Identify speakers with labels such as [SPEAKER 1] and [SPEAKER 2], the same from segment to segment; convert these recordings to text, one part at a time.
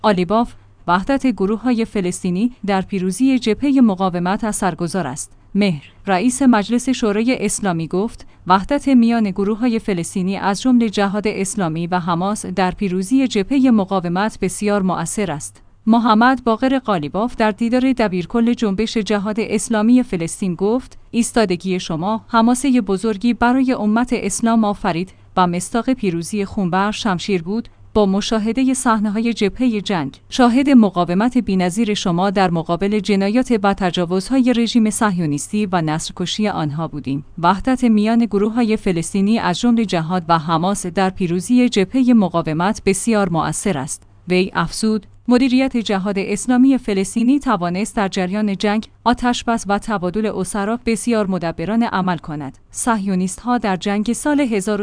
[SPEAKER 1] قالیباف: وحدت گروه‌های فلسطینی در پیروزی جبهه مقاومت اثرگذار است. مهر: رئیس مجلس شورای اسلامی گفت وحدت میان گروه‌های فلسطینی از جمله جهاد اسلامی و حماس در پیروزی جبهه مقاومت بسیار مؤثر است. محمد باقر قالیباف در دیدار دبیرکل جنبش جهاد اسلامی فلسطین گفت ایستادگی شما حماسه بزرگی برای امت اسلام آفرید و مصداق پیروزی خونبر شمشیر بود. با مشاهده صحنه‌های جبهه جنگ، شاهد مقاومت بی‌نظیر شما در مقابل جنایات و تجاوزهای رژیم صهیونیستی و نسل‌کشی آنها بودیم. وحدت میان گروه‌های فلسطینی از جمله جهاد و حماس در پیروزی جبهه مقاومت بسیار مؤثر است. وی افزود: مدیریت جهاد اسلامی فلسطینی توانست در جریان جنگ، آتش‌بس و تبادل اسرا بسیار مدبرانه عمل کند. صهیونیست‌ها در جنگ سال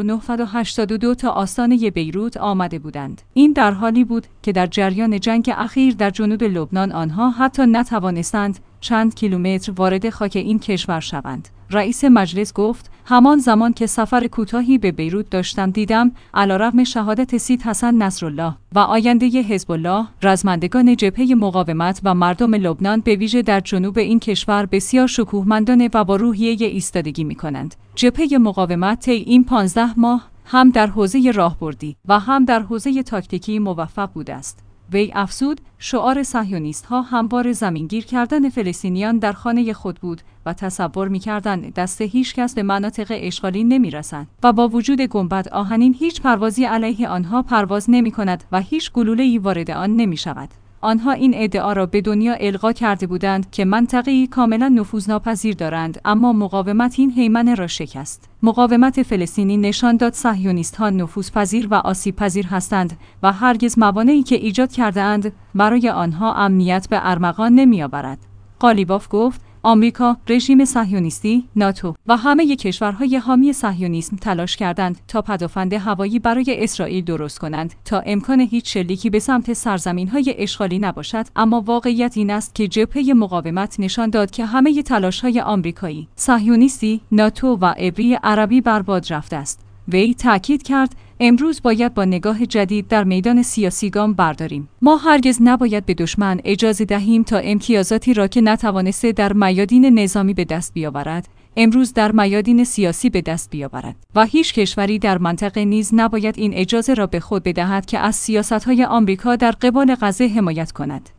[SPEAKER 1] 1982 تا آستانه بیروت آمده بودند. این در حالی بود که در جریان جنگ اخیر در جنوب لبنان آنها حتی نتوانستند چند کیلومتر وارد خاک این کشور شوند. رئیس مجلس گفت همان زمان که سفر کوتاهی به بیروت داشتم دیدم علیرغم شهادت سید حسن نصرالله و آینده حزب الله، رزمندگان جبهه مقاومت و مردم لبنان به ویژه در جنوب این کشور بسیار شکوهمندانه و با روحیه ایستادگی می‌کنند. جبهه مقاومت طی این 15 ماه هم در حوزه راهبردی و هم در حوزه تاکتیکی موفق بوده است. وی افزود شعار صهیونیست‌ها همواره زمینگیر کردن فلسطینیان در خانه خود بود و تصور می‌کردند دست هیچ کس به مناطق اشغالی نمی‌رسند و با وجود گنبد آهنین هیچ پروازی علیه آنها پرواز نمی‌کند و هیچ گلوله‌ای وارد آن نمی‌شود. آنها این ادعا را به دنیا القا کرده بودند که منطقه‌ای کاملا نفوذناپذیر دارند، اما مقاومت این هیمنه را شکست. مقاومت فلسطینی نشان داد صهیونیست‌ها نفوذپذیر و آسیب‌پذیر هستند و هرگز موانعی که ایجاد کرده‌اند برای آنها امنیت به ارمغان نمی‌آورد. قالیباف گفت آمریکا، رژیم صهیونیستی، ناتو و همه کشورهای حامی صهیونیسم تلاش کردند تا پدافند هوایی برای اسرائیل درست کنند تا امکان هیچ شلیکی به سمت سرزمین‌های اشغالی نباشد، اما واقعیت این است که جبهه مقاومت نشان داد که همه تلاش‌های آمریکایی، صهیونیستی، ناتو و عبری عربی برباد رفته است. وی تأکید کرد امروز باید با نگاه جدید در میدان سیاسی گام برداریم. ما هرگز نباید به دشمن اجازه دهیم تا امتیازاتی را که نتوانسته در میادین نظامی به دست بیاورد، امروز در میادین سیاسی به دست بیاورد و هیچ کشوری در منطقه نیز نباید این اجازه را به خود بدهد که از سیاست‌های آمریکا در قبال غزه حمایت کند.